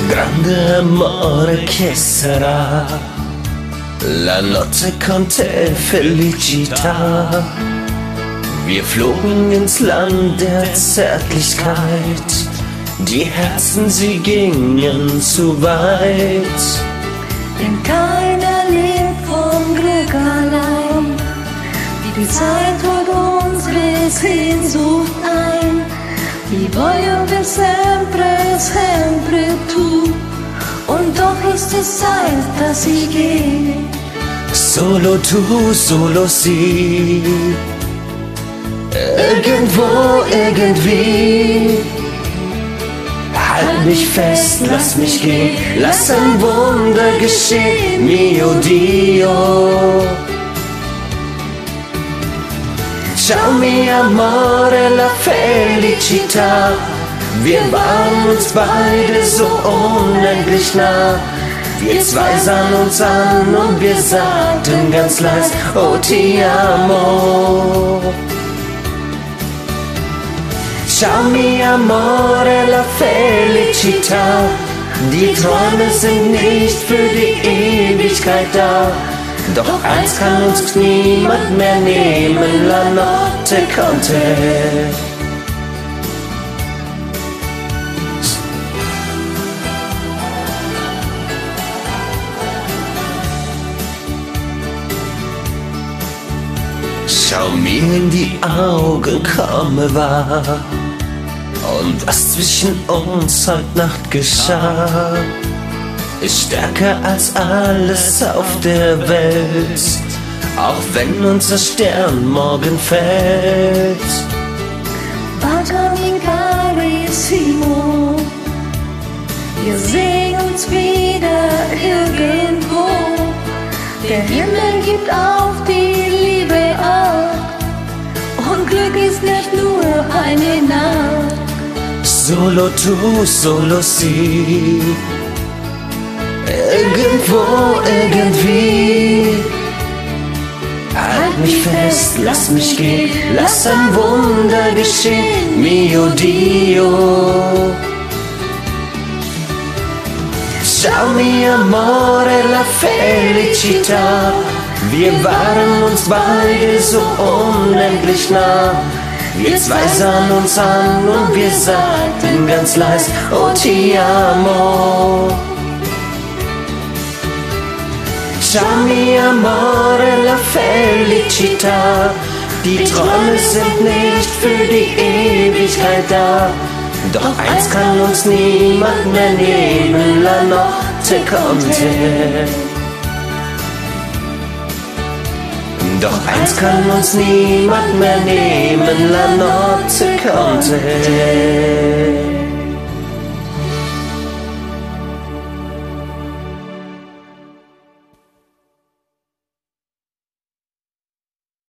Grande amore che sarà, la notte con te Felicità. Wir flogen ins Land der Zärtlichkeit, die Herzen sie gingen zu weit. Denn keiner lebt vom Glück allein, die Zeit holt unsere Sehnsucht ein. Die voglio per sempre, sempre tu. Und doch ist es Zeit, dass ich gehe. Solo tu, solo sie. Irgendwo, irgendwie. Halt mich fest, lass mich gehen. Lass ein Wunder geschehen, mio Dio. Ciao mi amore, la Felicità. Wir waren uns beide so unendlich nah. Wir zwei sahen uns an und wir sagten ganz leis, oh ti amo. Ciao mi amore, la Felicità. Die Träume sind nicht für die Ewigkeit da. Doch eins kann uns niemand mehr nehmen, la notte con te. Schau mir in die Augen, komme wahr. Und was zwischen uns heute Nacht geschah, ist stärker als alles auf der Welt, auch wenn unser Stern morgen fällt. Baciami carissimo, wir sehen uns wieder irgendwo. Der Himmel gibt auf die Liebe Acht, und Glück ist nicht nur eine Nacht. Solo tu, solo sie. Irgendwo, irgendwie. Halt mich fest, lass mich gehen, lass ein Wunder geschehen, mio Dio. Ciao mi amore, la Felicità. Wir waren uns beide so unendlich nah. Wir zwei sahen uns an und wir sagten ganz leis, oh ti amo. Ciao mi amore, la Felicità. Die Träume sind nicht für die Ewigkeit da. Doch eins kann uns niemand mehr nehmen, la notte con te. Doch eins kann uns niemand mehr nehmen, la notte con te.